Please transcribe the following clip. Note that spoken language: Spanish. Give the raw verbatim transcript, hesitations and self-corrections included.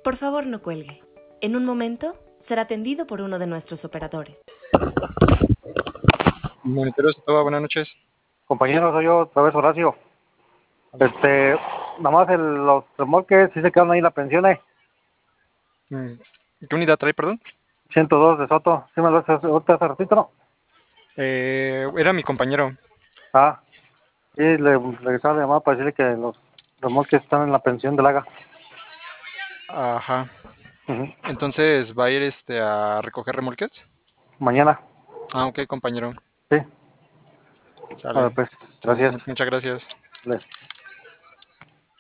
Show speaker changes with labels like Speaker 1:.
Speaker 1: Por favor, no cuelgue. En un momento será atendido por uno de nuestros operadores.
Speaker 2: Moniteros, todo, buenas noches.
Speaker 3: Compañero, soy yo, otra vez Horacio. Este, nada más el, los remolques sí se quedan ahí en la pensión, eh.
Speaker 2: Mm, ¿Qué unidad trae, perdón?
Speaker 3: ciento dos de Soto. ¿Sí me lo haces ahorita hace ratito, no?
Speaker 2: Eh, era mi compañero.
Speaker 3: Ah, sí, le regresaba la llamada para decirle que los remolques están en la pensión del Haga.
Speaker 2: Ajá.
Speaker 3: Ujú.
Speaker 2: Entonces, ¿va a ir este a recoger remolques?
Speaker 3: Mañana,
Speaker 2: Ah, ok, compañero.
Speaker 3: sí. A
Speaker 2: Sale.
Speaker 3: ver, pues,
Speaker 2: Mu-
Speaker 3: gracias.
Speaker 2: mu- muchas gracias.
Speaker 3: Le-